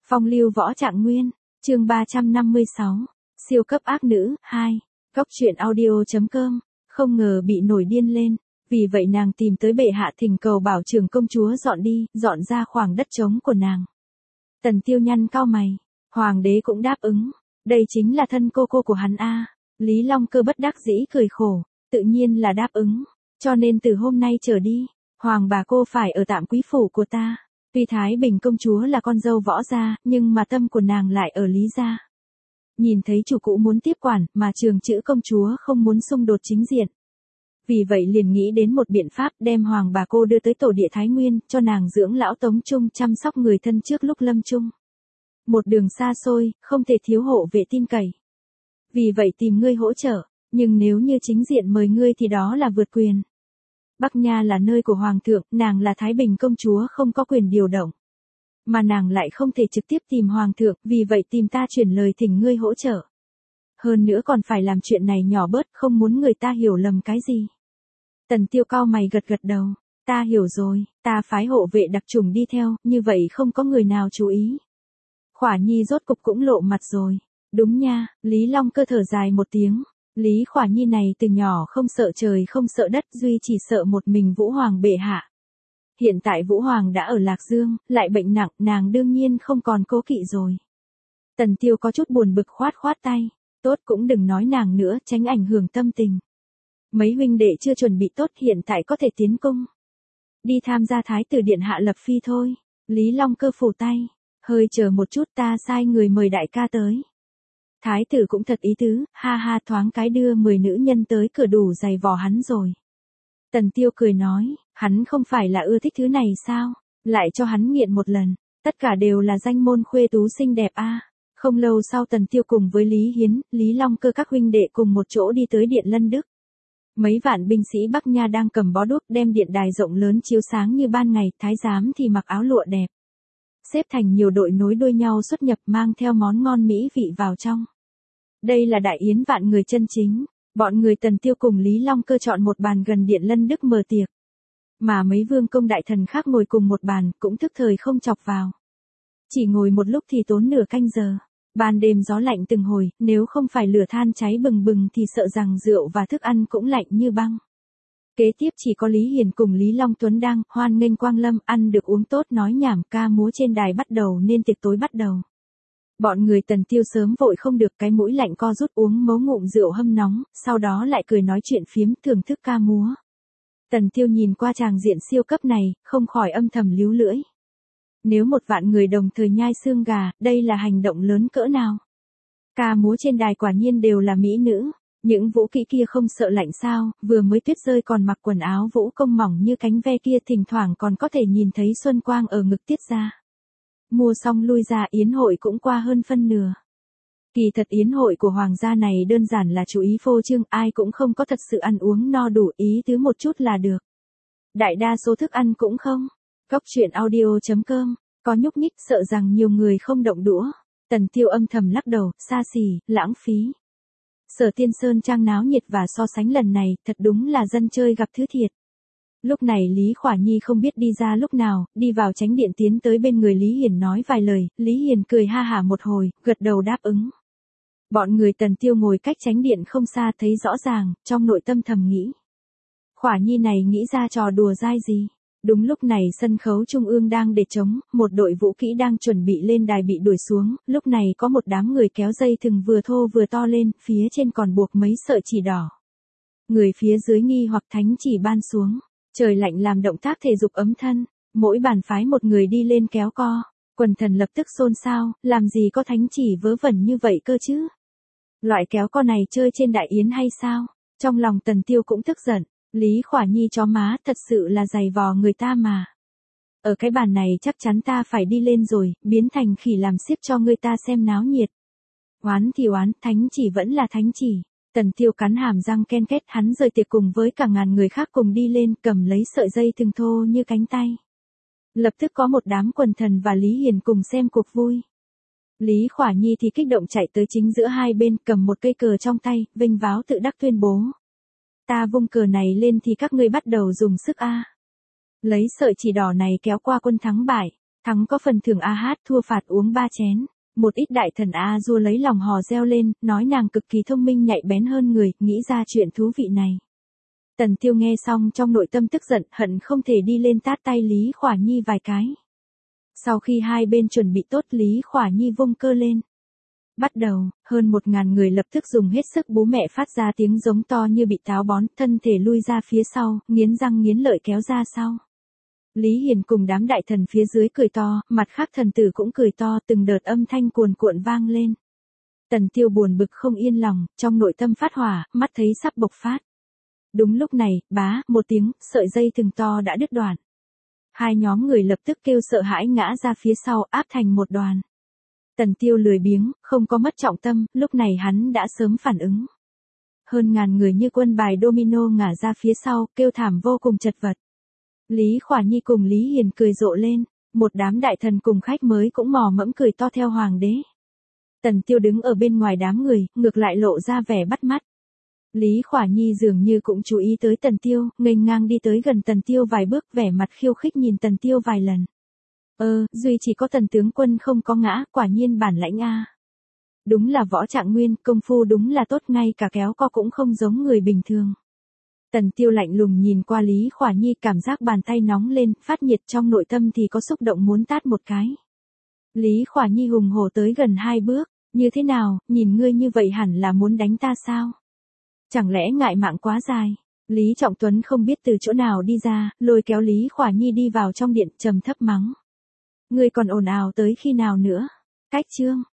Phong lưu võ trạng nguyên, chương 356, siêu cấp ác nữ, 2, góc truyện audio.com, không ngờ bị nổi điên lên, vì vậy nàng tìm tới bệ hạ thỉnh cầu bảo trưởng công chúa dọn ra khoảng đất trống của nàng. Tần Tiêu nhăn cau mày, hoàng đế cũng đáp ứng, đây chính là thân cô của hắn a. Lý Long Cơ bất đắc dĩ cười khổ, tự nhiên là đáp ứng, cho nên từ hôm nay trở đi, hoàng bà cô phải ở tạm quý phủ của ta. Tuy Thái Bình công chúa là con dâu võ gia, nhưng mà tâm của nàng lại ở Lý gia. Nhìn thấy chủ cũ muốn tiếp quản, mà Trường Chữ công chúa không muốn xung đột chính diện. Vì vậy liền nghĩ đến một biện pháp đem hoàng bà cô đưa tới tổ địa Thái Nguyên, cho nàng dưỡng lão Tống Trung chăm sóc người thân trước lúc lâm chung. Một đường xa xôi, không thể thiếu hộ vệ tin cậy. Vì vậy tìm ngươi hỗ trợ, nhưng nếu như chính diện mời ngươi thì đó là vượt quyền. Bắc Nha là nơi của hoàng thượng, nàng là Thái Bình công chúa không có quyền điều động. Mà nàng lại không thể trực tiếp tìm hoàng thượng, vì vậy tìm ta chuyển lời thỉnh ngươi hỗ trợ. Hơn nữa còn phải làm chuyện này nhỏ bớt, không muốn người ta hiểu lầm cái gì. Tần Tiêu cau mày gật đầu, ta hiểu rồi, ta phái hộ vệ đặc chủng đi theo, như vậy không có người nào chú ý. Khỏa Nhi rốt cục cũng lộ mặt rồi. Đúng nha, Lý Long Cơ thở dài một tiếng. Lý Khỏa Nhi này từ nhỏ không sợ trời không sợ đất, duy chỉ sợ một mình Vũ Hoàng bệ hạ. Hiện tại Vũ Hoàng đã ở Lạc Dương, lại bệnh nặng, nàng đương nhiên không còn cố kỵ rồi. Tần Tiêu có chút buồn bực khoát tay, tốt cũng đừng nói nàng nữa, tránh ảnh hưởng tâm tình. Mấy huynh đệ chưa chuẩn bị tốt, hiện tại có thể tiến cung. Đi tham gia Thái tử điện hạ lập phi thôi. Lý Long Cơ phủ tay, hơi chờ một chút, ta sai người mời đại ca tới. Thái tử cũng thật ý tứ, ha thoáng cái đưa 10 nữ nhân tới cửa đủ giày vò hắn rồi. Tần Tiêu cười nói, hắn không phải là ưa thích thứ này sao, lại cho hắn nghiện một lần, tất cả đều là danh môn khuê tú xinh đẹp a. Không lâu sau Tần Tiêu cùng với Lý Hiến, Lý Long Cơ các huynh đệ cùng một chỗ đi tới điện Lân Đức. Mấy vạn binh sĩ Bắc Nha đang cầm bó đuốc đem điện đài rộng lớn chiếu sáng như ban ngày, thái giám thì mặc áo lụa đẹp. Xếp thành nhiều đội nối đuôi nhau xuất nhập, mang theo món ngon mỹ vị vào trong. Đây là đại yến vạn người chân chính, bọn người Tần Tiêu cùng Lý Long Cơ chọn một bàn gần điện Lân Đức mở tiệc. Mà mấy vương công đại thần khác ngồi cùng một bàn, cũng thức thời không chọc vào. Chỉ ngồi một lúc thì tốn nửa canh giờ. Ban đêm gió lạnh từng hồi, nếu không phải lửa than cháy bừng bừng thì sợ rằng rượu và thức ăn cũng lạnh như băng. Kế tiếp chỉ có Lý Hiền cùng Lý Long Tuấn đang hoan nghênh quang lâm, ăn được uống tốt nói nhảm, ca múa trên đài bắt đầu nên tiệc tối bắt đầu. Bọn người Tần Tiêu sớm vội không được, cái mũi lạnh co rút uống mấu ngụm rượu hâm nóng, sau đó lại cười nói chuyện phiếm thưởng thức ca múa. Tần Tiêu nhìn qua tràng diện siêu cấp này, không khỏi âm thầm líu lưỡi. Nếu 1 vạn người đồng thời nhai xương gà, đây là hành động lớn cỡ nào? Ca múa trên đài quả nhiên đều là mỹ nữ, những vũ kỹ kia không sợ lạnh sao, vừa mới tuyết rơi còn mặc quần áo vũ công mỏng như cánh ve kia, thỉnh thoảng còn có thể nhìn thấy xuân quang ở ngực tiết ra. Mua xong lui ra, yến hội cũng qua hơn phân nửa. Kỳ thật yến hội của hoàng gia này đơn giản là chú ý phô trương, ai cũng không có thật sự ăn uống no đủ, ý tứ một chút là được. Đại đa số thức ăn cũng không. Góc truyện audio.com, có nhúc nhích, sợ rằng nhiều người không động đũa. Tần Tiêu âm thầm lắc đầu, xa xỉ, lãng phí. Sở Tiên Sơn trang náo nhiệt và so sánh lần này, thật đúng là dân chơi gặp thứ thiệt. Lúc này Lý Khỏa Nhi không biết đi ra lúc nào, đi vào chánh điện tiến tới bên người Lý Hiền nói vài lời, Lý Hiền cười ha hả một hồi, gật đầu đáp ứng. Bọn người Tần Tiêu ngồi cách chánh điện không xa thấy rõ ràng, trong nội tâm thầm nghĩ. Khỏa Nhi này nghĩ ra trò đùa dai gì? Đúng lúc này sân khấu trung ương đang để trống, một đội vũ kỹ đang chuẩn bị lên đài bị đuổi xuống, lúc này có một đám người kéo dây thừng vừa thô vừa to lên, phía trên còn buộc mấy sợi chỉ đỏ. Người phía dưới nghi hoặc thánh chỉ ban xuống, trời lạnh làm động tác thể dục ấm thân, mỗi bàn phái một người đi lên kéo co, quần thần lập tức xôn xao, làm gì có thánh chỉ vớ vẩn như vậy cơ chứ? Loại kéo co này chơi trên đại yến hay sao? Trong lòng Tần Tiêu cũng tức giận. Lý Khỏa Nhi chó má, thật sự là giày vò người ta mà. Ở cái bàn này chắc chắn ta phải đi lên rồi, biến thành khỉ làm xiếp cho người ta xem náo nhiệt. Oán thì oán, thánh chỉ vẫn là thánh chỉ. Tần Tiêu cắn hàm răng ken két, hắn rời tiệc cùng với cả ngàn người khác cùng đi lên, cầm lấy sợi dây thừng thô như cánh tay. Lập tức có một đám quần thần và Lý Hiền cùng xem cuộc vui. Lý Khỏa Nhi thì kích động chạy tới chính giữa hai bên, cầm một cây cờ trong tay, vênh váo tự đắc tuyên bố. Ta vung cờ này lên thì các ngươi bắt đầu dùng sức a. Lấy sợi chỉ đỏ này kéo qua quân thắng bại, Thắng có phần thưởng A hát, thua phạt uống 3 chén. Một ít đại thần A dua lấy lòng hò reo lên, nói nàng cực kỳ thông minh nhạy bén hơn người, nghĩ ra chuyện thú vị này. Tần Tiêu nghe xong trong nội tâm tức giận, hận không thể đi lên tát tay Lý Khỏa Nhi vài cái. Sau khi hai bên chuẩn bị tốt, Lý Khỏa Nhi vung cơ lên. Bắt đầu, hơn 1000 người lập tức dùng hết sức, bố mẹ phát ra tiếng giống to như bị táo bón, thân thể lui ra phía sau, nghiến răng nghiến lợi kéo ra sau. Lý Hiền cùng đám đại thần phía dưới cười to, mặt khác thần tử cũng cười to, từng đợt âm thanh cuồn cuộn vang lên. Tần Tiêu buồn bực không yên lòng, trong nội tâm phát hỏa, mắt thấy sắp bộc phát. Đúng lúc này, bá, một tiếng, sợi dây thừng to đã đứt đoạn. Hai nhóm người lập tức kêu sợ hãi ngã ra phía sau, áp thành một đoàn. Tần Tiêu lười biếng, không có mất trọng tâm, lúc này hắn đã sớm phản ứng. Hơn ngàn người như quân bài domino ngả ra phía sau, kêu thảm vô cùng chật vật. Lý Khỏa Nhi cùng Lý Hiền cười rộ lên, một đám đại thần cùng khách mới cũng mò mẫm cười to theo hoàng đế. Tần Tiêu đứng ở bên ngoài đám người, ngược lại lộ ra vẻ bắt mắt. Lý Khỏa Nhi dường như cũng chú ý tới Tần Tiêu, nghênh ngang đi tới gần Tần Tiêu vài bước, vẻ mặt khiêu khích nhìn Tần Tiêu vài lần. Duy chỉ có Tần tướng quân không có ngã, quả nhiên bản lãnh a. Đúng là võ trạng nguyên, công phu đúng là tốt, ngay cả kéo co cũng không giống người bình thường. Tần Tiêu lạnh lùng nhìn qua Lý Khỏa Nhi, cảm giác bàn tay nóng lên, phát nhiệt, trong nội tâm thì có xúc động muốn tát một cái. Lý Khỏa Nhi hùng hổ tới gần 2 bước, như thế nào, nhìn ngươi như vậy hẳn là muốn đánh ta sao? Chẳng lẽ ngại mạng quá dài? Lý Trọng Tuấn không biết từ chỗ nào đi ra, lôi kéo Lý Khỏa Nhi đi vào trong điện, trầm thấp mắng. Ngươi còn ồn ào tới khi nào nữa? Cách chương.